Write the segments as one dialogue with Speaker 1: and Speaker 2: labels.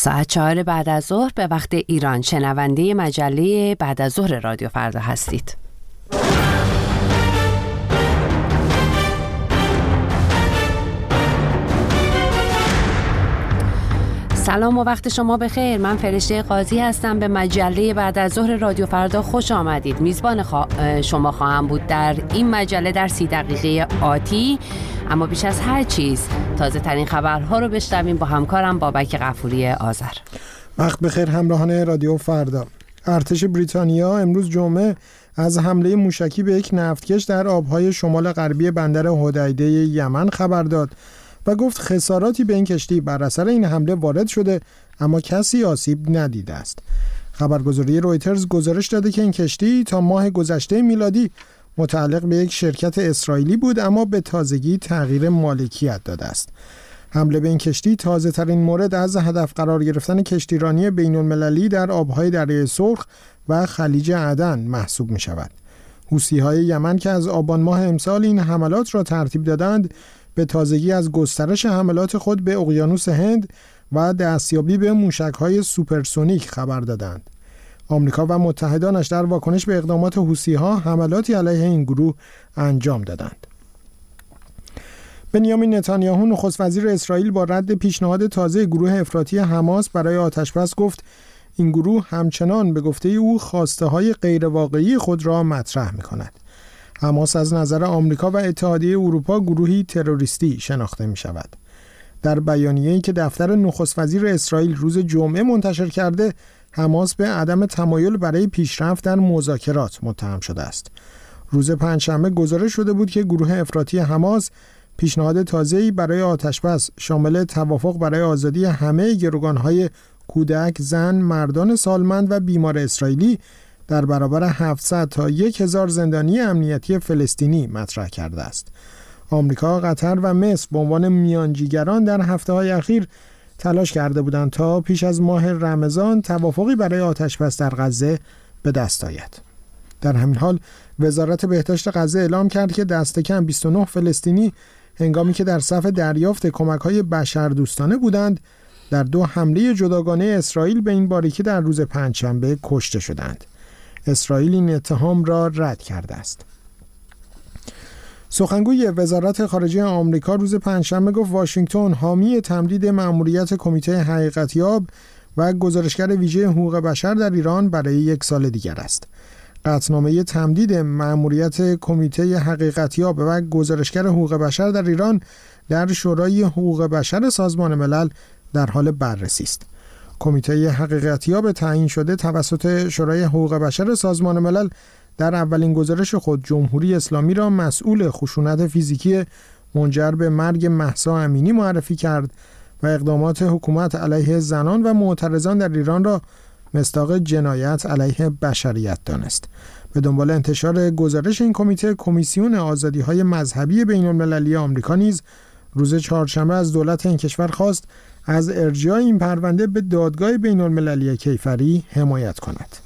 Speaker 1: ساعت 4 بعد از ظهر به وقت ایران شنونده مجله بعد از ظهر رادیو فردا هستید. سلام و وقت شما بخیر. من فرشته قاضی هستم. به مجله بعد از ظهر رادیو فردا خوش آمدید. میزبان شما خواهم بود در این مجله در 30 دقیقه آتی. اما بیش از هر چیز تازه ترین خبرها رو بشنویم با همکارم بابک غفوری آذر.
Speaker 2: وقت بخیر همراهان رادیو فردا. ارتش بریتانیا امروز جمعه از حمله موشکی به یک نفتکش در آبهای شمال غربی بندر حدیده یمن خبر داد و گفت خساراتی به این کشتی بر اثر این حمله وارد شده اما کسی آسیب ندیده است. خبرگزاری رویترز گزارش داده که این کشتی تا ماه گذشته میلادی متعلق به یک شرکت اسرائیلی بود اما به تازگی تغییر مالکیت داده است. حمله به این کشتی تازه ترین مورد از هدف قرار گرفتن کشتیرانی بین المللی در آبهای دریای سرخ و خلیج عدن محسوب می شود. حوثی‌های یمن که از آبان ماه امسال این حملات را ترتیب دادند به تازگی از گسترش حملات خود به اقیانوس هند و دستیابی به موشک‌های سوپرسونیک خبر دادند. آمریکا و متحدانش در واکنش به اقدامات حوثی‌ها حملاتی علیه این گروه انجام دادند. بنیامین نتانیاهو نخست وزیر اسرائیل با رد پیشنهاد تازه گروه افراطی حماس برای آتشبس گفت این گروه همچنان به گفته او خواسته‌های غیرواقعی خود را مطرح می‌کند. حماس از نظر آمریکا و اتحادیه اروپا گروهی تروریستی شناخته می‌شود. در بیانیه‌ای که دفتر نخست وزیر اسرائیل روز جمعه منتشر کرده، حماس به عدم تمایل برای پیشرفت در مذاکرات متهم شده است. روز پنجشنبه گزارش شده بود که گروه افراطی حماس پیشنهاد تازه‌ای برای آتشبس شامل توافق برای آزادی همه گروگان‌های کودک، زن، مردان سالمند و بیمار اسرائیلی در برابر 700 تا 1000 زندانی امنیتی فلسطینی مطرح کرده است. آمریکا، قطر و مصر به عنوان میانجیگران در هفته‌های اخیر تلاش کرده بودند تا پیش از ماه رمضان توافقی برای آتشبس در غزه به دست آید. در همین حال وزارت بهداشت غزه اعلام کرد که دست کم 29 فلسطینی هنگامی که در صف دریافت کمک‌های بشردوستانه بودند در 2 حمله جداگانه اسرائیل به این باریکی در روز پنجشنبه کشته شدند. اسرائیل این اتهام را رد کرده است. سخنگوی وزارت خارجه آمریکا روز پنجشنبه گفت واشنگتن حامی تمدید مأموریت کمیته حقیقتیاب و گزارشگر ویژه حقوق بشر در ایران برای 1 سال دیگر است. قطعنامه تمدید مأموریت کمیته حقیقتیاب و گزارشگر حقوق بشر در ایران در شورای حقوق بشر سازمان ملل در حال بررسی است. کمیته حقیقتیاب تعیین شده توسط شورای حقوق بشر سازمان ملل در اولین گزارش خود جمهوری اسلامی را مسئول خشونت فیزیکی منجر به مرگ مهسا امینی معرفی کرد و اقدامات حکومت علیه زنان و معترضان در ایران را مصداق جنایت علیه بشریت دانست. به دنبال انتشار گزارش این کمیته، کمیسیون آزادی‌های مذهبی بین‌المللی آمریکا نیز روز چهارشنبه از دولت این کشور خواست از ارجاع این پرونده به دادگاه بین‌المللی کیفری حمایت کند.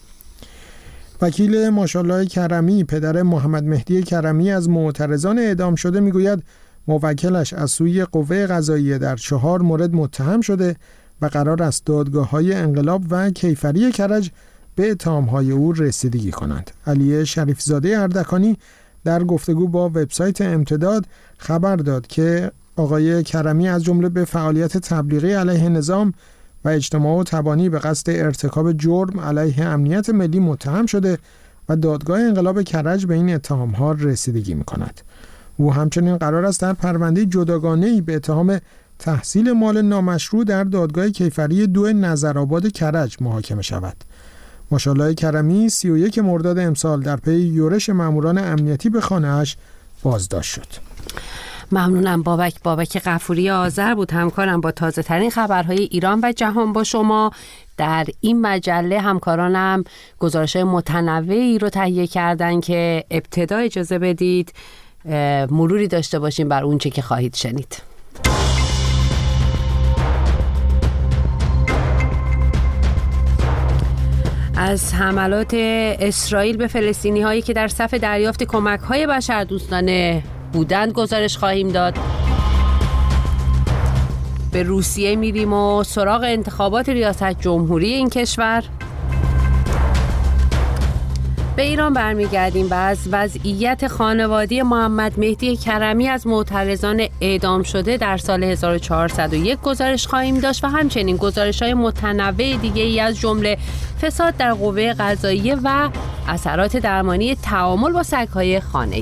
Speaker 2: وکیل ماشاءالله کرمی، پدر محمد مهدی کرمی از معترضان اعدام شده، میگوید موکلش از سوی قوه قضاییه در 4 مورد متهم شده و قرار است دادگاه‌های انقلاب و کیفری کرج به اتهام‌های او رسیدگی کنند. علی شریفزاده اردکانی در گفتگو با وبسایت امتداد خبر داد که آقای کرمی از جمله به فعالیت تبلیغی علیه نظام و اجتماع و تبانی به قصد ارتکاب جرم علیه امنیت ملی متهم شده و دادگاه انقلاب کرج به این اتهام‌ها رسیدگی می‌کند. او همچنین قرار است در پرونده جداگانه‌ای به اتهام تحصیل مال نامشروع در دادگاه کیفری 2 نظرآباد کرج محاکمه شود. ماشاءالله کرمی 31 مرداد امسال در پی یورش ماموران امنیتی به خانه‌اش بازداشت شد.
Speaker 1: ممنونم بابک غفوری آذر بود همکارم با تازه ترین خبرهای ایران و جهان با شما. در این مجله همکارانم گزارش‌های متنوعی رو تهیه کردن که ابتدا اجازه بدید مروری داشته باشیم بر اونچه که خواهید شنید. از حملات اسرائیل به فلسطینی هایی که در صف دریافت کمک های بشردوستانه بودند گزارش خواهیم داد. به روسیه میریم و سراغ انتخابات ریاست جمهوری این کشور. به ایران برمیگردیم و از وضعیت خانوادی محمد مهدی کرمی از معترضان اعدام شده در سال 1401 گزارش خواهیم داشت و همچنین گزارش‌های متنوع دیگه‌ای از جمله فساد در قوه قضاییه و اثرات درمانی تعامل با سگ‌های خانگی.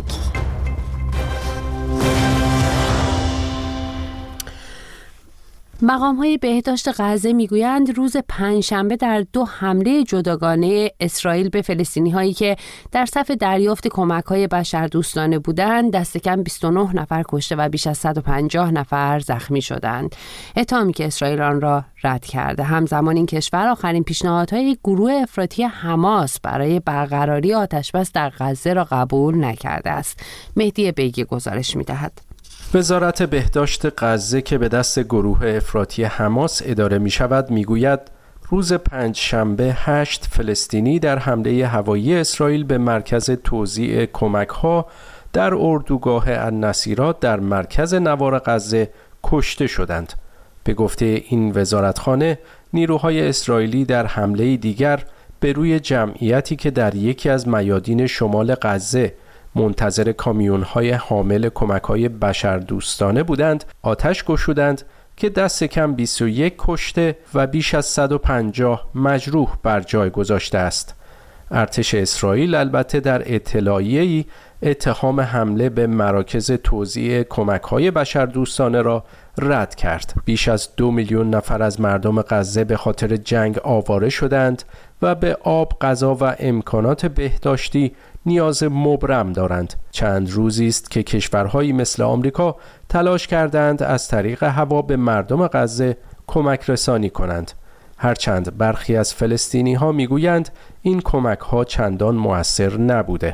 Speaker 1: مقام‌های بهداشت غزه میگویند روز پنجشنبه در 2 حمله جداگانه اسرائیل به فلسطینی‌هایی که در صف دریافت کمک‌های بشردوستانه بودند دست کم 29 نفر کشته و بیش از 150 نفر زخمی شدند. اتهامی که اسرائیل آن را رد کرده. همزمان این کشور آخرین پیشنهادهای گروه افراطی حماس برای برقراری آتش‌بس در غزه را قبول نکرده است. مهدی بیگی گزارش می‌دهد.
Speaker 3: وزارت بهداشت غزه که به دست گروه افراطی حماس اداره می شود می گوید روز پنجشنبه 8 فلسطینی در حمله هوایی اسرائیل به مرکز توزیع کمک ها در اردوگاه النصیرات در مرکز نوار غزه کشته شدند. به گفته این وزارتخانه نیروهای اسرائیلی در حمله دیگر به روی جمعیتی که در یکی از میادین شمال غزه منتظر کامیون‌های حامل کمک‌های بشردوستانه بودند آتش گشودند که دست کم 21 کشته و بیش از 150 مجروح بر جای گذاشته است. ارتش اسرائیل البته در اطلاعیه‌ای اتهام حمله به مراکز توزیع کمک‌های بشردوستانه را رد کرد. بیش از 2 میلیون نفر از مردم غزه به خاطر جنگ آواره شدند و به آب، غذا و امکانات بهداشتی نیاز مبرم دارند. چند روزی است که کشورهایی مثل آمریکا تلاش کردند از طریق هوا به مردم غزه کمک رسانی کنند. هرچند برخی از فلسطینی ها میگویند این کمک ها چندان مؤثر نبوده.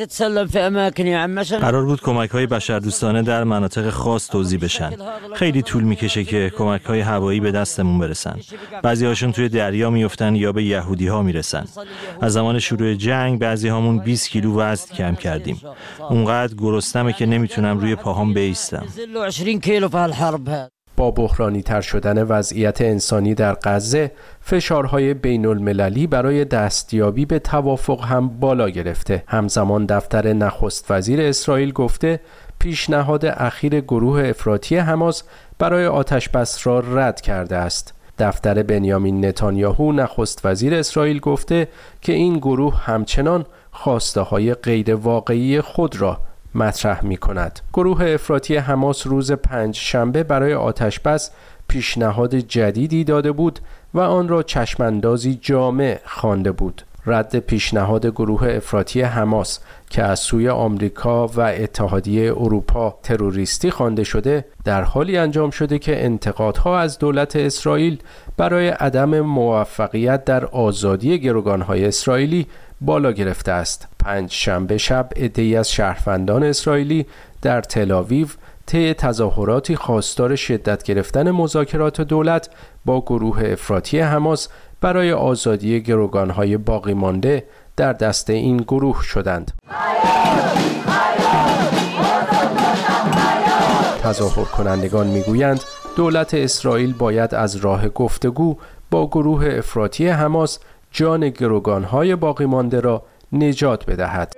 Speaker 4: قرار بود کمک های بشردوستانه در مناطق خاص توزیع بشن. خیلی طول میکشه که کمک های هوایی به دستمون برسن. بعضی هاشون توی دریا میافتن یا به یهودی ها میرسن. از زمان شروع جنگ بعضی هامون 20 کیلو وزن کم کردیم. اونقدر گرسنمه که نمیتونم روی پاهام بایستم.
Speaker 3: با بحرانی تر شدن وضعیت انسانی در غزه، فشارهای بین المللی برای دستیابی به توافق هم بالا گرفته. همزمان دفتر نخست وزیر اسرائیل گفته پیشنهاد اخیر گروه افراطی حماس برای آتش‌بس را رد کرده است. دفتر بنیامین نتانیاهو نخست وزیر اسرائیل گفته که این گروه همچنان خواسته‌های غیر واقعی خود را مطرح می کند. گروه افراطی حماس روز پنجشنبه برای آتش‌بس پیشنهاد جدیدی داده بود و آن را چشماندازی جامع خوانده بود. رد پیشنهاد گروه افراطی حماس که از سوی آمریکا و اتحادیه اروپا تروریستی خوانده شده در حالی انجام شده که انتقادها از دولت اسرائیل برای عدم موفقیت در آزادی گروگان‌های اسرائیلی بالا گرفته است. پنجشنبه شب عده‌ای از شهروندان اسرائیلی در تل‌آویو طی تظاهراتی خواستار شدت گرفتن مذاکرات دولت با گروه افراطی حماس برای آزادی گروگان‌های باقی مانده در دست این گروه شدند. تظاهر کنندگان میگویند دولت اسرائیل باید از راه گفتگو با گروه افراطی حماس جان گروگان‌های باقی مانده را نجات بدهد.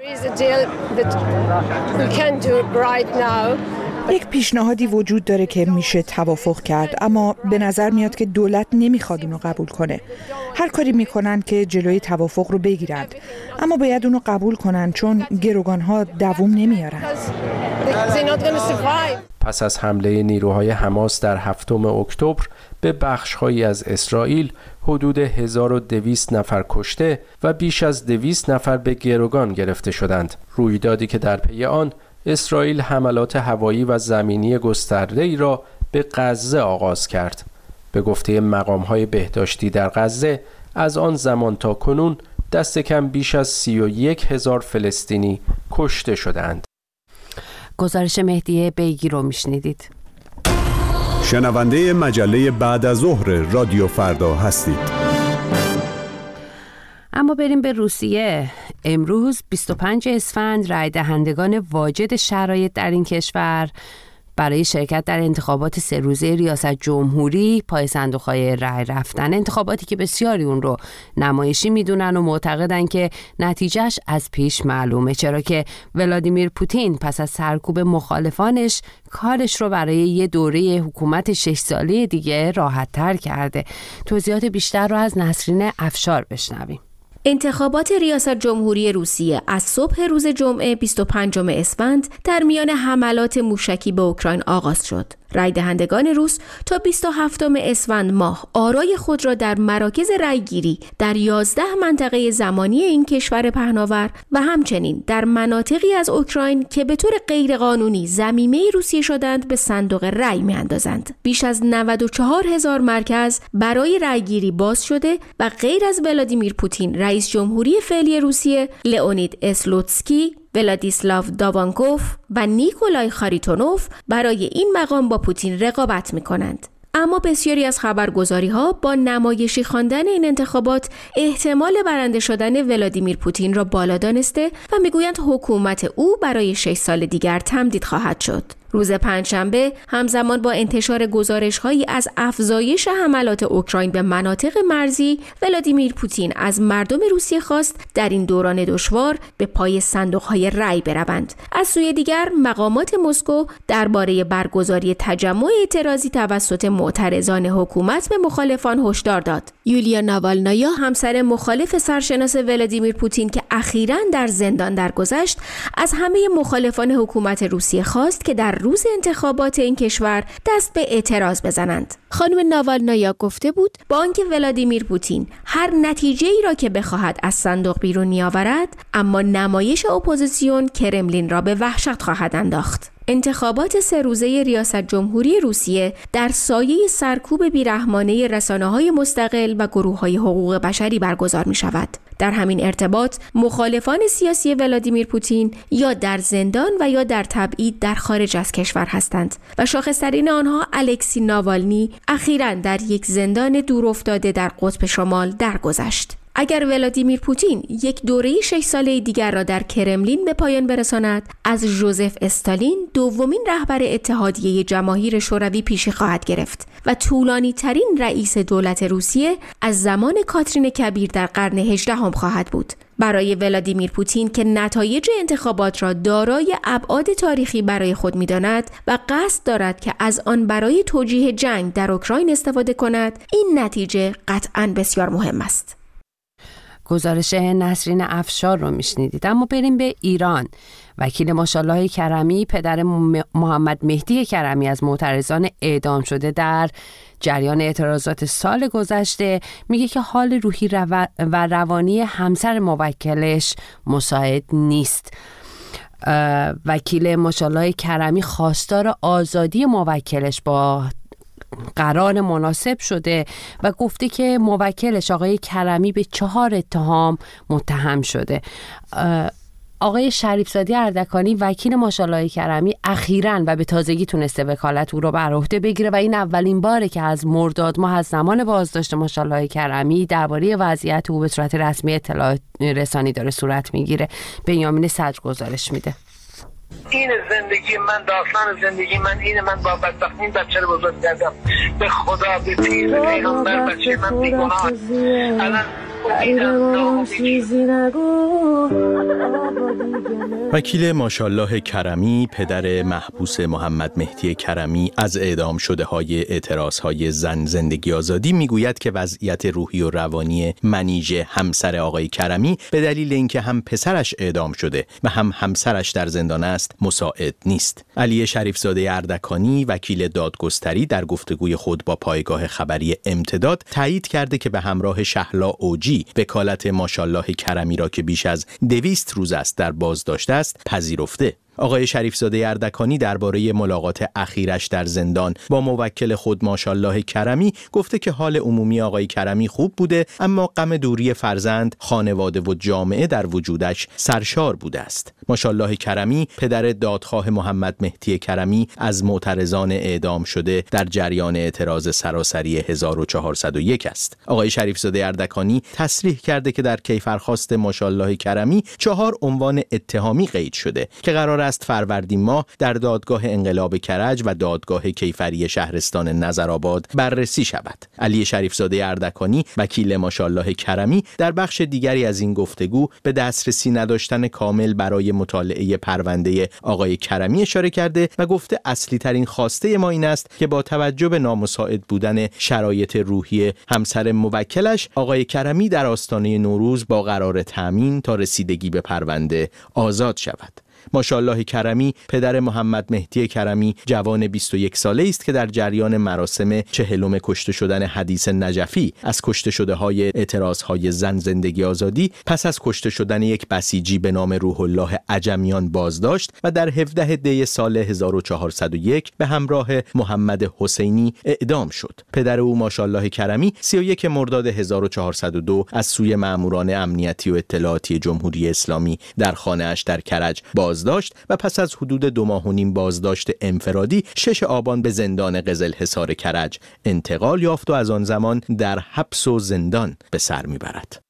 Speaker 5: یک پیشنهادی وجود داره که میشه توافق کرد، اما به نظر میاد که دولت نمیخواد اونو قبول کنه. هر کاری میکنن که جلوی توافق رو بگیرند، اما باید اونو قبول کنن چون گروگان‌ها دوام نمیارن.
Speaker 3: پس از حمله نیروهای حماس در 7 اکتبر به بخش‌هایی از اسرائیل حدود 1200 نفر کشته و بیش از 200 نفر به گروگان گرفته شدند. رویدادی که در پی آن اسرائیل حملات هوایی و زمینی گسترده‌ای را به غزه آغاز کرد. به گفته مقام‌های بهداشتی در غزه از آن زمان تا کنون دست کم بیش از 31,000 فلسطینی کشته شدند.
Speaker 1: گزارش مهدی بیگی رو میشنیدید.
Speaker 6: شنونده مجله بعد از ظهر رادیو فردا هستید.
Speaker 1: اما بریم به روسیه. امروز 25 اسفند رای دهندگان واجد شرایط در این کشور برای شرکت در انتخابات 3 روزه ریاست جمهوری پای صندوق‌های رای رفتن. انتخاباتی که بسیاری اون رو نمایشی میدونن و معتقدن که نتیجهش از پیش معلومه، چرا که ولادیمیر پوتین پس از سرکوب مخالفانش کارش رو برای یه دوره حکومت 6 ساله دیگه راحت‌تر کرده. توضیحات بیشتر رو از نسرین افشار بشنویم.
Speaker 7: انتخابات ریاست جمهوری روسیه از صبح روز جمعه 25 اسفند در میان حملات موشکی به اوکراین آغاز شد. رای دهندگان روس تا 27 اسفند ماه آرای خود را در مراکز رایگیری در 11 منطقه زمانی این کشور پهناور و همچنین در مناطقی از اوکراین که به طور غیرقانونی ضمیمه روسیه شدند به صندوق رای می‌اندازند. بیش از 94,000 مرکز برای رایگیری باز شده و غیر از ولادیمیر پوتین رئیس جمهوری فعلی روسیه، لئونید اسلوتسکی، ولادیسلاو داوانکوف و نیکولای خاریتونوف برای این مقام با پوتین رقابت می‌کنند. اما بسیاری از خبرگزاری‌ها با نمایشی خواندن این انتخابات احتمال برنده شدن ولادیمیر پوتین را بالا دانسته و می‌گویند حکومت او برای 6 سال دیگر تمدید خواهد شد. روز پنجشنبه همزمان با انتشار گزارش‌هایی از افزایش حملات اوکراین به مناطق مرزی، ولادیمیر پوتین از مردم روسیه خواست در این دوران دشوار به پای صندوق‌های رای بروند. از سوی دیگر مقامات مسکو درباره برگزاری تجمع اعتراضی توسط معترضان حکومت به مخالفان هشدار داد. یولیا ناوالنایا، همسر مخالف سرشناس ولادیمیر پوتین که اخیراً در زندان درگذشت، از همه مخالفان حکومت روسیه خواست که در روز انتخابات این کشور دست به اعتراض بزنند. خانم ناوالنایا گفته بود با آنکه ولادیمیر پوتین هر نتیجه‌ای را که بخواهد از صندوق بیرون می‌آورد، اما نمایش اپوزیسیون کرملین را به وحشت خواهد انداخت. انتخابات 3 روزه ریاست جمهوری روسیه در سایه سرکوب بیرحمانه رسانه‌های مستقل و گروه‌های حقوق بشری برگزار می‌شود. در همین ارتباط مخالفان سیاسی ولادیمیر پوتین یا در زندان و یا در تبعید در خارج از کشور هستند و شاخص‌ترین آنها الکسی ناوالنی اخیراً در یک زندان دورافتاده در قطب شمال درگذشت. اگر ولادیمیر پوتین یک دوره 6 ساله دیگر را در کرملین به پایان برساند، از ژوزف استالین دومین رهبر اتحادیه جماهیر شوروی پیشی خواهد گرفت و طولانی ترین رئیس دولت روسیه از زمان کاترین کبیر در قرن 18 خواهد بود. برای ولادیمیر پوتین که نتایج انتخابات را دارای ابعاد تاریخی برای خود می‌داند و قصد دارد که از آن برای توجیه جنگ در اوکراین استفاده کند، این نتیجه قطعاً بسیار مهم است.
Speaker 1: گزارش نسرین افشار رو میشنیدید. اما بریم به ایران. وکیل ماشاءالله کرمی، پدر محمد مهدی کرمی از معترضان اعدام شده در جریان اعتراضات سال گذشته، میگه که حال روحی و روانی همسر موکلش مساعد نیست. وکیل ماشاءالله کرمی خواستار آزادی موکلش با قرار مناسب شده و گفته که موکلش آقای کرمی به 4 اتهام متهم شده. آقای شریفزاده اردکانی، وکیل ماشاءالله کرمی، اخیراً و به تازگی تونسته وکالت او را بر عهده بگیره و این اولین باره که از مرداد ماه از زمان بازداشت ماشاءالله کرمی درباره وضعیت او به صورت رسمی اطلاع رسانی داره صورت میگیره. بنیامین صدر گزارش میده.
Speaker 8: این زندگی من، داستان زندگی من اینه. من با بدبختی این بچه رو بزرگ کردم. به خدا، به پیر، به پیغمبر، بچه من بیگناه. الان
Speaker 9: وکیل ماشاءالله کرمی، پدر محبوس محمد مهدی کرمی از اعدام شده های اعتراض های زن زندگی آزادی میگوید که وضعیت روحی و روانی منیژه همسر آقای کرمی به دلیل اینکه هم پسرش اعدام شده و هم همسرش در زندان است مساعد نیست. علی شریفزاده اردکانی، وکیل دادگستری، در گفتگوی خود با پایگاه خبری امتداد تایید کرده که به همراه شهلا اوجی وکالت ماشاءالله کرمی را که بیش از 200 روز است در بازداشت است پذیرفته. آقای شریفزاده اردکانی درباره ملاقات اخیرش در زندان با موکل خود ماشاءالله کرمی گفته که حال عمومی آقای کرمی خوب بوده، اما غم دوری فرزند، خانواده و جامعه در وجودش سرشار بوده است. ماشاءالله کرمی، پدر دادخواه محمد مهدی کرمی، از معترضان اعدام شده در جریان اعتراض سراسری 1401 است. آقای شریفزاده اردکانی تصریح کرده که در کیفرخواست ماشاءالله کرمی 4 عنوان اتهامی قید شده که قرار سپتامبر فروردین ماه در دادگاه انقلاب کرج و دادگاه کیفری شهرستان نظرآباد بررسی شود. علی شریفزاده اردکانی وکیل ماشاءالله کرمی در بخش دیگری از این گفتگو به دسترسی نداشتن کامل برای مطالعه پرونده آقای کرمی اشاره کرده و گفته اصلی ترین خواسته ما این است که با توجه به نامساعد بودن شرایط روحی همسر موکلش آقای کرمی در آستانه نوروز با قرار تامین تا رسیدگی به پرونده آزاد شود. ماشاءالله کرمی پدر محمد مهدی کرمی جوان 21 ساله است که در جریان مراسم 40 کشته شدن حدیث نجفی از کشته شده های اعتراضهای زن زندگی آزادی پس از کشته شدن یک بسیجی به نام روح الله عجمیان بازداشت و در 17 دی سال 1401 به همراه محمد حسینی اعدام شد. پدر او ماشاءالله کرمی 31 مرداد 1402 از سوی ماموران امنیتی و اطلاعاتی جمهوری اسلامی در خانه‌اش در کرج بازداشت و پس از حدود 2 ماه و نیم بازداشت انفرادی 6 آبان به زندان قزلحصار کرج انتقال یافت و از آن زمان در حبس و زندان به سر میبرد.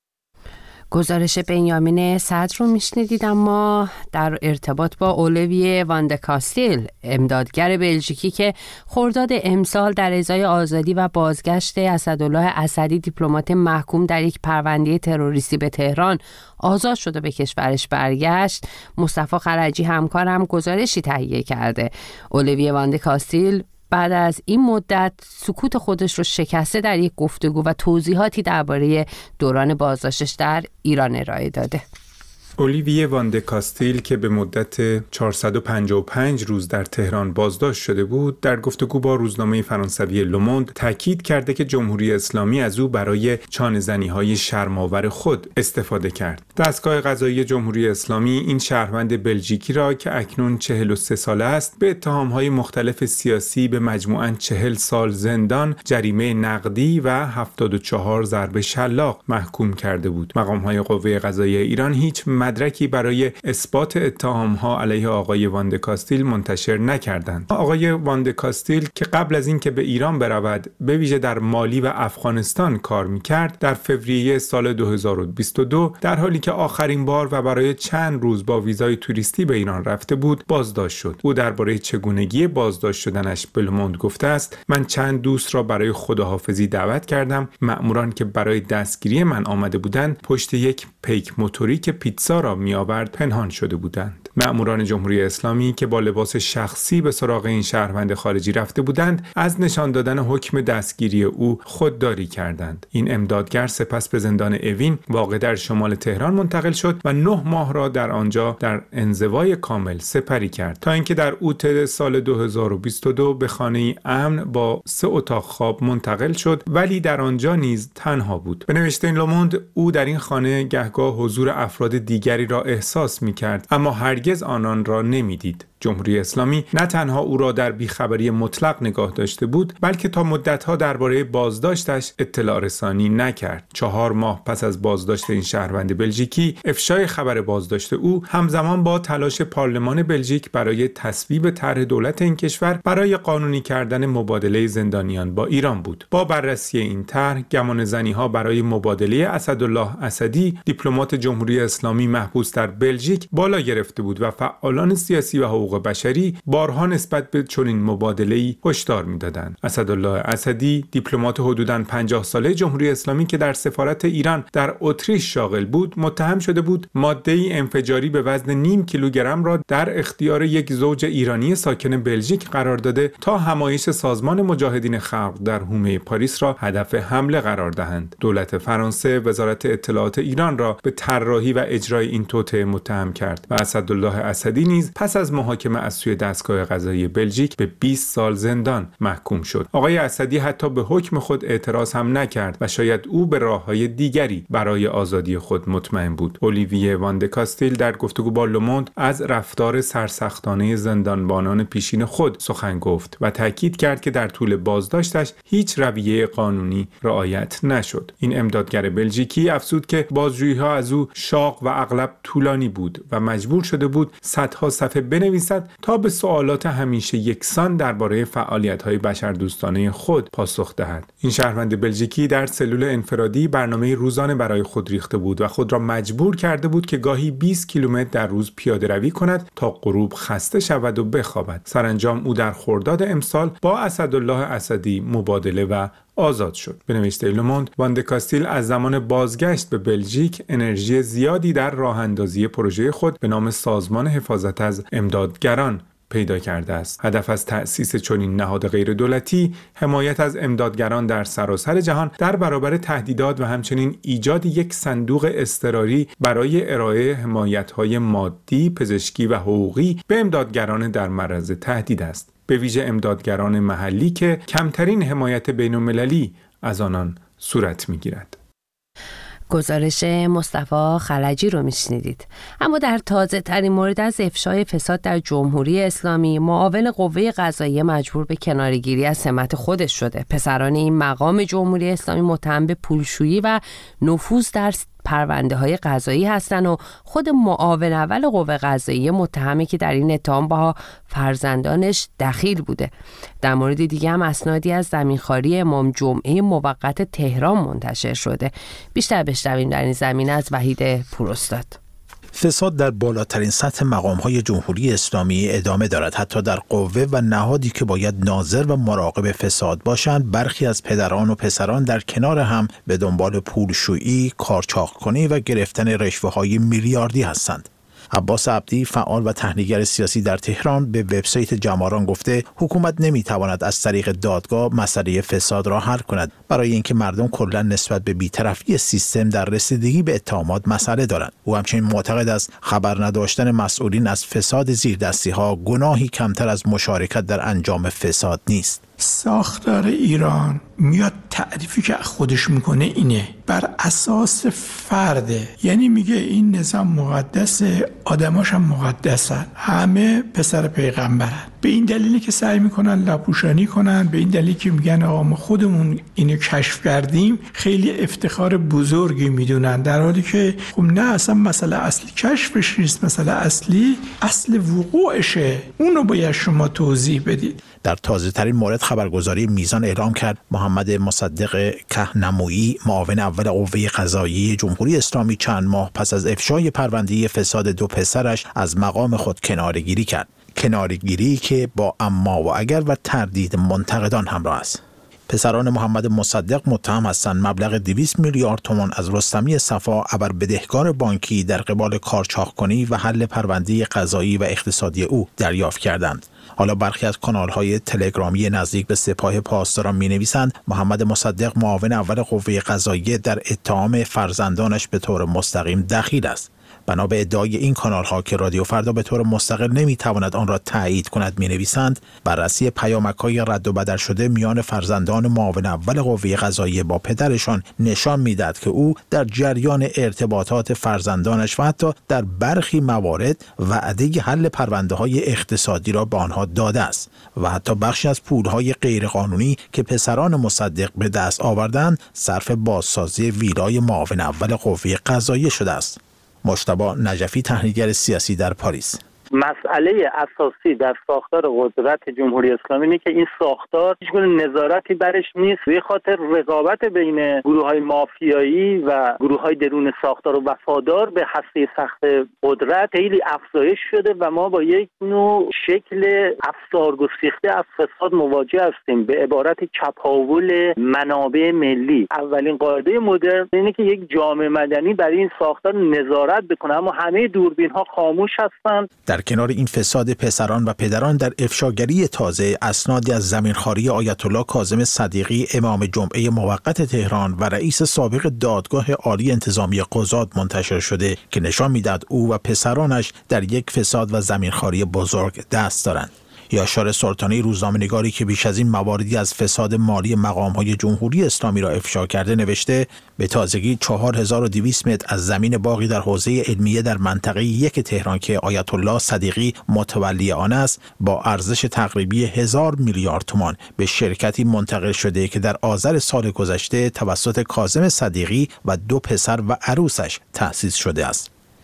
Speaker 1: گزارش بنیامین صدر رو میشنیدید. اما در ارتباط با اولیویه واندکاستیل امدادگر بلژیکی که خرداد امسال در ازای آزادی و بازگشت اسدالله اسدی دیپلمات محکوم در یک پرونده تروریستی به تهران آزاد شده به کشورش برگشت، مصطفی خلجی همکارم گزارشی تهیه کرده. اولیویه واندکاستیل بعد از این مدت سکوت خودش رو شکسته در یک گفتگو و توضیحاتی درباره دوران بازداشتش در ایران ارائه داده.
Speaker 10: اولیویه واندکاستیل که به مدت 455 روز در تهران بازداشت شده بود، در گفتگو با روزنامه فرانسوی لوموند تاکید کرده که جمهوری اسلامی از او برای چانه‌زنی‌های شرم‌آور خود استفاده کرد. دستگاه قضایی جمهوری اسلامی این شهروند بلژیکی را که اکنون 43 ساله است به اتهام‌های مختلف سیاسی به مجموعاً 40 سال زندان، جریمه نقدی و 74 ضرب شلاق محکوم کرده بود. مقام‌های قوه قضاییه ایران هیچ مدرکی برای اثبات اتهام‌ها علیه آقای واندکاستیل منتشر نکردند. آقای واندکاستیل که قبل از اینکه به ایران برود به ویژه در مالی و افغانستان کار می‌کرد، در فوریه سال 2022 در حالی که آخرین بار و برای چند روز با ویزای توریستی به ایران رفته بود بازداشت شد. او درباره چگونگی بازداشت شدنش به لوموند گفته است: من چند دوست را برای خداحافظی دعوت کردم. مأموران که برای دستگیری من آمده بودند پشت یک پیک موتوری که پیتزا را می آورد پنهان شده بودند. مأموران جمهوری اسلامی که با لباس شخصی به سراغ این شهروند خارجی رفته بودند از نشان دادن حکم دستگیری او خودداری کردند. این امدادگر سپس به زندان اوین واقع در شمال تهران منتقل شد و 9 ماه را در آنجا در انزوای کامل سپری کرد تا اینکه در اوت سال 2022 به خانه امن با 3 اتاق خواب منتقل شد، ولی در آنجا نیز تنها بود. به نوشته لوموند او در این خانه گهگاه حضور افراد دیگری را احساس می‌کرد اما هرگز آنان را نمی‌دید. جمهوری اسلامی نه تنها او را در بیخبری مطلق نگاه داشته بود، بلکه تا مدت‌ها درباره بازداشتش اطلاع رسانی نکرد. 4 ماه پس از بازداشت این شهروند بلژیکی، افشای خبر بازداشت او همزمان با تلاش پارلمان بلژیک برای تصویب طرح دولت این کشور برای قانونی کردن مبادله زندانیان با ایران بود. با بررسی این طرح، گمانه‌زنی‌ها برای مبادله اسدالله اسدی، دیپلمات جمهوری اسلامی محبوس در بلژیک، بالا گرفته بود و فعالان سیاسی و حقوق بشری بارها نسبت به چنین مبادله‌ای هشدار می‌دادند. اسدالله اسدی، دیپلمات حدوداً 50 ساله جمهوری اسلامی که در سفارت ایران در اتریش شاغل بود، متهم شده بود ماده‌ای انفجاری به وزن نیم کیلوگرم را در اختیار یک زوج ایرانی ساکن بلژیک قرار داده تا همایش سازمان مجاهدین خلق در حومه پاریس را هدف حمله قرار دهند. دولت فرانسه وزارت اطلاعات ایران را به طراحی و اجرای این توطئه متهم کرد و اسدالله اسدی نیز پس از محاکمه از سوی دستگاه قضایی بلژیک به 20 سال زندان محکوم شد. آقای اسدی حتی به حکم خود اعتراض هم نکرد و شاید او به راه‌های دیگری برای آزادی خود مطمئن بود. اولیویه واندکاستیل در گفتگو با لوموند از رفتار سرسختانه زندانبانان پیشین خود سخن گفت و تاکید کرد که در طول بازداشتش هیچ رویه قانونی رعایت نشد. این امدادگر بلژیکی افزود که بازجویی‌ها از او شاق و اغلب طولانی بود و مجبور شده بود صدها صفحه بنویسد می‌رسد تا به سوالات همیشه یکسان درباره فعالیت‌های بشردوستانه خود پاسخ دهد. این شهروند بلژیکی در سلول انفرادی برنامه روزانه برای خود ریخته بود و خود را مجبور کرده بود که گاهی 20 کیلومتر در روز پیاده‌روی کند تا غروب خسته شود و بخوابد. سرانجام او در خرداد امسال با اسدالله اسدی مبادله و آزاد شد. به نوشته لوموند، وان د کاستیل از زمان بازگشت به بلژیک انرژی زیادی در راه اندازی پروژه خود به نام سازمان حفاظت از امدادگران پیدا کرده است. هدف از تأسیس چنین نهاد غیر دولتی حمایت از امدادگران در سراسر جهان در برابر تهدیدات و همچنین ایجاد یک صندوق اضطراری برای ارائه حمایت‌های مادی، پزشکی و حقوقی به امدادگران در معرض تهدید است. به ویژه امدادگران محلی که کمترین حمایت بین‌المللی از آنان صورت می‌گیرد.
Speaker 1: گزارش مصطفی خلجی رو میشنیدید. اما در تازه ترین مورد از افشای فساد در جمهوری اسلامی، معاون قوه قضاییه مجبور به کناره‌گیری از سمت خودش شده. پسران این مقام جمهوری اسلامی متهم به پولشویی و نفوذ در پرونده های قضایی هستن و خود معاون اول قوه قضاییه متهمه که در این اتهام با فرزندانش دخیل بوده. در مورد دیگه هم اسنادی از زمینخواری امام جمعه موقت تهران منتشر شده. بیشتر بشنویم در این زمینه از وحید پوراستاد.
Speaker 11: فساد در بالاترین سطح مقام‌های جمهوری اسلامی ادامه دارد. حتی در قوه و نهادی که باید ناظر و مراقب فساد باشند، برخی از پدران و پسران در کنار هم به دنبال پولشویی، کارچاق‌کنی و گرفتن رشوه‌های میلیاردی هستند. عباس عبدی، فعال و تحلیلگر سیاسی در تهران، به وبسایت جماران گفته حکومت نمیتواند از طریق دادگاه مسئله فساد را حل کند، برای اینکه مردم کلا نسبت به بی‌طرفی سیستم در رسیدگی به اتهامات مسئله دارند. او همچنین معتقد است خبر نداشتن مسئولین از فساد زیردستی‌ها گناهی کمتر از مشارکت در انجام فساد نیست.
Speaker 12: ساختار ایران میاد تعریفی که خودش میکنه اینه، بر اساس فرده، یعنی میگه این نظام مقدسه، آدماش هم مقدسن، همه پسر پیغمبرن. به این دلیلی که سعی میکنن لاپوشانی کنن، به این دلیلی که میگن آقا ما خودمون اینو کشف کردیم، خیلی افتخار بزرگی میدونن، در حالی که خب نه، اصلا مسئله اصلی کشفش نیست، مسئله اصلی اصل وقوعشه، اونو باید شما توضیح بدید.
Speaker 11: در تازه ترین مورد خبرگزاری میزان اعلام کرد محمد مصدق کهنمویی، معاون اول قوه قضاییه جمهوری اسلامی، چند ماه پس از افشای پرونده فساد دو پسرش از مقام خود کناره‌گیری کرد. کناره‌گیری که با اما و اگر و تردید منتقدان همراه است. پسران محمد مصدق متهم هستند مبلغ 200 میلیارد تومان از رستمی صفا ابر بدهکار بانکی در قبال کارچاق‌کنی و حل پرونده قضایی و اقتصادی او دریافت کردند. حالا برخی از کانال‌های تلگرامی نزدیک به سپاه پاسداران می‌نویسند محمد مصدق، معاون اول قوه قضاییه، در اتهام فرزندانش به طور مستقیم دخیل است. بنا به ادعای این کانال‌ها که رادیو فردا به طور مستقل نمی‌تواند آن را تایید کند، می‌نویسند بررسی پیامک‌های رد و بدل شده میان فرزندان معاون اول قوه قضاییه با پدرشان نشان می‌دهد که او در جریان ارتباطات فرزندانش و حتی در برخی موارد وعده حل پرونده‌های اقتصادی را به آنها داده است و حتی بخشی از پول‌های غیرقانونی که پسران مصدق به دست آوردند صرف بازسازی ویلای معاون اول قوه قضاییه شده است. مجتبی نجفی، تحلیلگر سیاسی در پاریس:
Speaker 13: مسئله اساسی در ساختار قدرت جمهوری اسلامی اینه که این ساختار هیچگونه نظارتی برش نیست. به خاطر رقابت بین گروه‌های مافیایی و گروه‌های درون ساختار و وفادار به هسته سخت قدرت خیلی افزایش شده و ما با یک نوع شکل افسار گسیخته از فساد مواجه هستیم، به عبارت چپاول منابع ملی. اولین قاعده مدرن اینه که یک جامعه مدنی برای این ساختار نظارت بکنه، اما همه دوربین‌ها خاموش هستند.
Speaker 11: در کنار این فساد پسران و پدران، در افشاگری تازه اسنادی از زمینخواری آیت الله کاظم صدیقی، امام جمعه موقت تهران و رئیس سابق دادگاه عالی انتظامی قضات منتشر شده که نشان می‌دهد او و پسرانش در یک فساد و زمینخواری بزرگ دست دارند. یاشار سلطانی، روزنامه‌نگاری که بیش از این مواردی از فساد مالی مقام‌های جمهوری اسلامی را افشا کرده، نوشته به تازگی 4200 متر از زمین باغی در حوزه علمیه در منطقه 1 تهران که آیت الله صدیقی متولی آن است، با ارزش تقریبی 1000 میلیارد تومان به شرکتی منتقل شده که در آذر سال گذشته توسط کاظم صدیقی و 2 پسر و عروسش تأسیس شده است.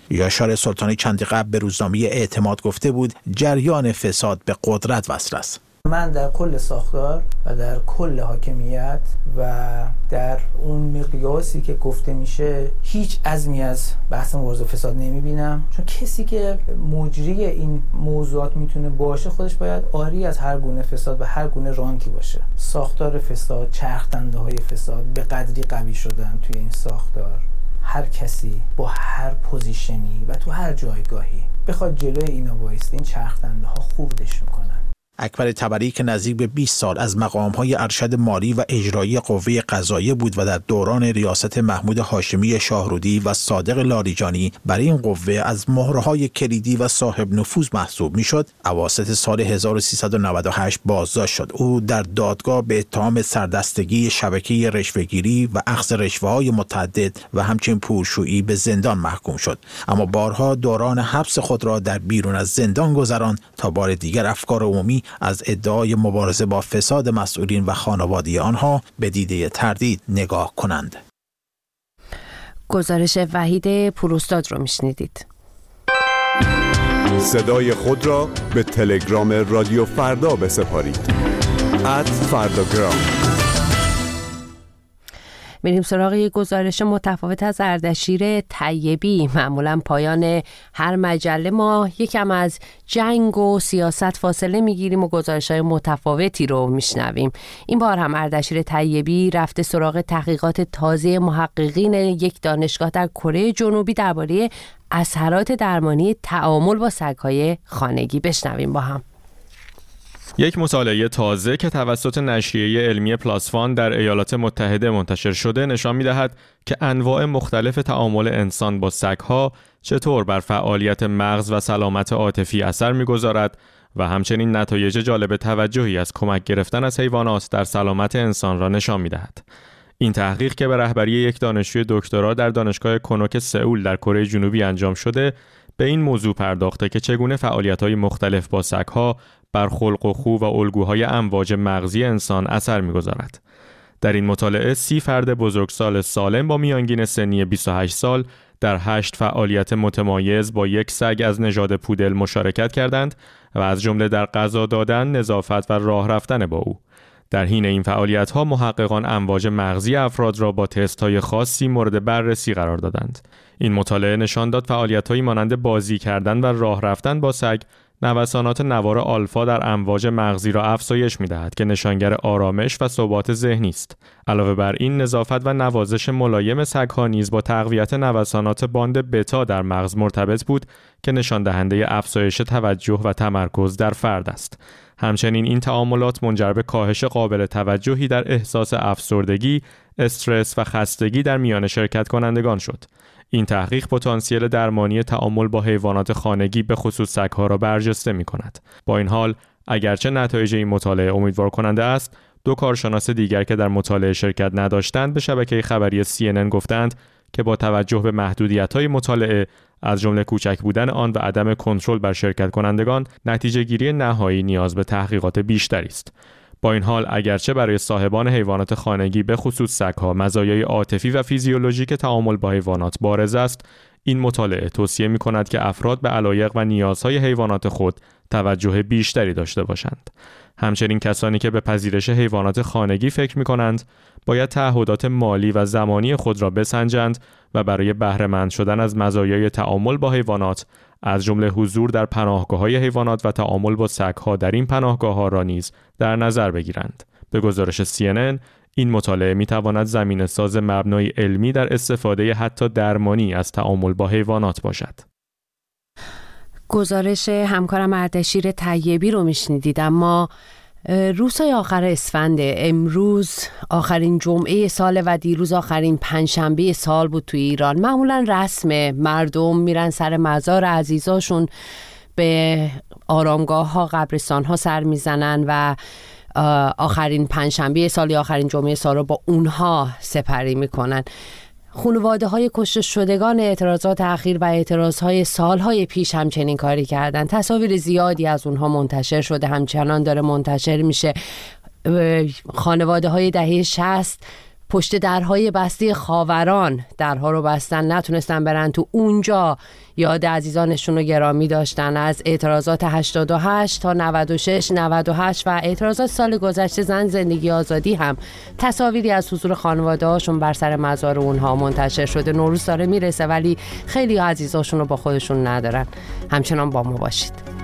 Speaker 11: یاشار سلطانی چندی قبل به روزنامه اعتماد گفته بود جریان فساد به قدرت وصل است.
Speaker 14: من در کل ساختار و در کل حاکمیت و در اون مقیاسی که گفته میشه هیچ عزمی از بحث مبارزه فساد نمیبینم، چون کسی که مجری این موضوعات میتونه باشه خودش باید عاری از هر گونه فساد و هر گونه رانتی باشه. ساختار فساد، چرخدنده های فساد به قدری قوی شدن توی این ساختار، هر کسی با هر پوزیشنی و تو هر جایگاهی بخواد جلوی اینا وایسته این چرخدنده ها خوردش میکنن.
Speaker 11: اکبر طبری که نزدیک به 20 سال از مقام‌های ارشد مالی و اجرایی قوه قضاییه بود و در دوران ریاست محمود هاشمی شاهرودی و صادق لاریجانی برای این قوه از مهره‌های کلیدی و صاحب نفوذ محسوب می‌شد، اواسط سال 1398 بازداشت شد. او در دادگاه به اتهام سردستگی شبکه رشوه‌گیری و اخذ رشوه‌های متعدد و همچنین پولشویی به زندان محکوم شد، اما بارها دوران حبس خود را در بیرون از زندان گذراند تا بار دیگر افکار عمومی از ادعای مبارزه با فساد مسئولین و خانواده آنها به دیده تردید نگاه کنند.
Speaker 1: گزارش وحید پوراستاد رو میشنیدید.
Speaker 6: صدای خود را به تلگرام رادیو فردا بسپارید. @فرداگرام.
Speaker 1: میریم سراغ یک گزارش متفاوت از اردشیر طیبی. معمولا پایان هر مجله ما یکم از جنگ و سیاست فاصله میگیریم و گزارش‌های متفاوتی رو میشنویم. این بار هم اردشیر طیبی رفته سراغ تحقیقات تازه محققین یک دانشگاه در کره جنوبی درباره اثرات درمانی تعامل با سگ‌های خانگی. بشنویم با هم.
Speaker 15: یک مطالعه تازه که توسط نشریه علمی پلاسفان در ایالات متحده منتشر شده نشان می‌دهد که انواع مختلف تعامل انسان با سگ‌ها چطور بر فعالیت مغز و سلامت عاطفی اثر می‌گذارد و همچنین نتایج جالب توجهی از کمک گرفتن از حیوانات در سلامت انسان را نشان می‌دهد. این تحقیق که به رهبری یک دانشجوی دکترا در دانشگاه کنوک سئول در کره جنوبی انجام شده، به این موضوع پرداخته که چگونه فعالیت‌های مختلف با سگ‌ها بر خلق و خو و الگوهای امواج مغزی انسان اثر می‌گذارد. در این مطالعه 30 فرد بزرگسال سالم با میانگین سنی 28 سال در 8 فعالیت متمایز با یک سگ از نژاد پودل مشارکت کردند و از جمله در غذا دادن، نظافت و راه رفتن با او. در حین این فعالیت‌ها محققان امواج مغزی افراد را با تست‌های خاصی مورد بررسی قرار دادند. این مطالعه نشان داد فعالیت‌هایی مانند بازی کردن و راه رفتن با سگ نوسانات نوار آلفا در امواج مغزی را افزایش می‌دهد که نشانگر آرامش و ثبات ذهنی است. علاوه بر این، نظافت و نوازش ملایم سگ‌ها نیز با تقویت نوسانات باند بتا در مغز مرتبط بود که نشان دهنده افزایش توجه و تمرکز در فرد است. همچنین این تعاملات منجر به کاهش قابل توجهی در احساس افسردگی، استرس و خستگی در میان شرکت کنندگان شد. این تحقیق پتانسیل درمانی تعامل با حیوانات خانگی به خصوص سگ‌ها را برجسته می‌کند. با این حال، اگرچه نتایج این مطالعه امیدوار کننده است، 2 کارشناس دیگر که در مطالعه شرکت نداشتند به شبکه خبری CNN گفتند که با توجه به محدودیت‌های مطالعه از جمله کوچک بودن آن و عدم کنترل بر شرکت کنندگان، نتیجه گیری نهایی نیاز به تحقیقات بیشتری است. با این حال، اگرچه برای صاحبان حیوانات خانگی به خصوص سگ‌ها مزایای عاطفی و فیزیولوژیک تعامل با حیوانات بارز است، این مطالعه توصیه می‌کند که افراد به علایق و نیازهای حیوانات خود توجه بیشتری داشته باشند. همچنین کسانی که به پذیرش حیوانات خانگی فکر می‌کنند، باید تعهدات مالی و زمانی خود را بسنجند و برای بهره مند شدن از مزایای تعامل با حیوانات، از جمله حضور در پناهگاه‌های حیوانات و تعامل با سگ‌ها در این پناهگاه‌ها را نیز در نظر بگیرند. به گزارش CNN، این مطالعه می‌تواند زمینه‌ساز مبنای علمی در استفاده حتی درمانی از تعامل با حیوانات باشد.
Speaker 1: گزارش همکارم اردشیر طیبی رو میشنیدید. اما روزهای آخر اسفند، امروز آخرین جمعه سال و دیروز آخرین پنجشنبه سال بود توی ایران. معمولا رسم مردم میرن سر مزار عزیزاشون، به آرامگاه ها، قبرستان ها سر میزنن و آخرین پنجشنبه سال یا آخرین جمعه سال رو با اونها سپری میکنن. خانواده های کشته شدگان اعتراضات اخیر و اعتراضهای سالهای پیش همچنین کاری کردن. تصاویر زیادی از اونها منتشر شده، همچنان داره منتشر میشه. خانواده های دهه 60 پشت درهای بسته خاوران درها رو بستن، نتونستن برن تو. اونجا یاد عزیزانشون رو گرامی داشتن. از اعتراضات 88 تا 96 98 و اعتراضات سال گذشته زن زندگی آزادی هم تصاویری از حضور خانواده هاشون بر سر مزار اونها منتشر شده. نوروز داره میرسه ولی خیلی عزیزاشون رو با خودشون ندارن. همچنان با ما باشید.